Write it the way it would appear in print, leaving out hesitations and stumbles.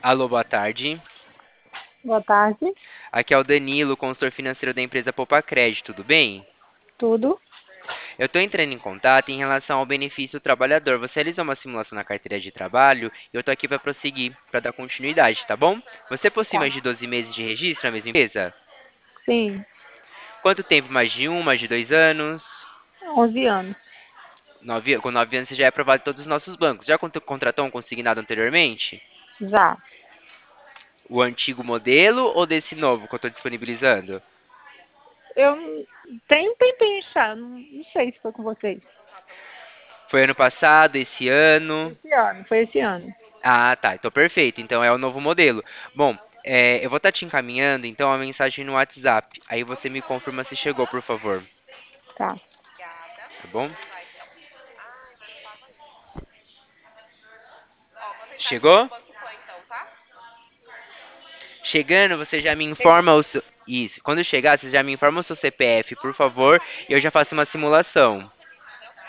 Alô, boa tarde. Boa tarde, Aqui é o Danilo, consultor financeiro da empresa Poupa Crédito, tudo bem? tudo? Eu estou entrando em contato em relação ao benefício do trabalhador. Você realizou uma simulação na carteira de trabalho e eu estou aqui para prosseguir, para dar continuidade, tá bom? Você possui Tá. mais de 12 meses de registro na mesma empresa? Sim, Quanto tempo? Mais de um, mais de 2 anos? 11 anos. Com 9 anos você já é aprovado em todos os nossos bancos. Já contratou um consignado anteriormente? Já. O antigo modelo ou desse novo que eu estou disponibilizando? Eu tenho um tempinho já, não sei se foi com vocês. Foi ano passado, esse ano? Foi esse ano. Ah, tá. Então, perfeito. Então, é o novo modelo. Bom, eu vou estar te encaminhando, então, a mensagem no WhatsApp. Aí você me confirma se chegou, por favor. Tá. Tá bom? Chegou? Chegando, você já me informa o seu... Isso. Quando chegar, você já me informa o seu CPF, por favor, e eu já faço uma simulação.